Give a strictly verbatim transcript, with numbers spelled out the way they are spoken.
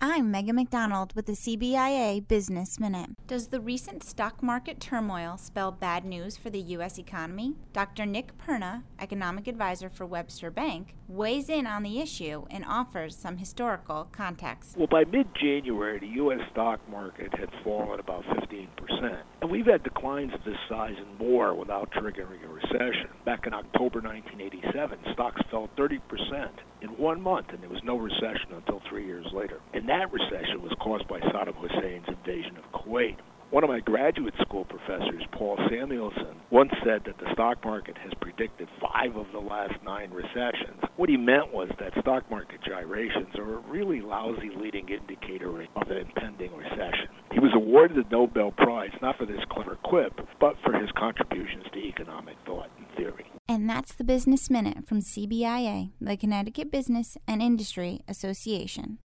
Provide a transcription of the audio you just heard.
I'm Megan McDonald with the C B I A Business Minute. Does the recent stock market turmoil spell bad news for the U S economy? Doctor Nick Perna, economic advisor for Webster Bank, weighs in on the issue and offers some historical context. Well, by mid-January, the U S stock market had fallen about fifteen percent. And we've had declines of this size and more without triggering a recession. Back in October nineteen eighty-seven, stocks fell thirty percent in one month, and there was no recession until three years later. And that recession was caused by Saddam Hussein's invasion of Kuwait. One of my graduate school professors, Paul Samuelson, once said that the stock market has predicted five of the last nine recessions. What he meant was that stock market gyrations are a really lousy leading indicator of an impending recession. He was awarded the Nobel Prize not for this clever quip, but for his contributions to economic thought and theory. And that's the Business Minute from C B I A, the Connecticut Business and Industry Association.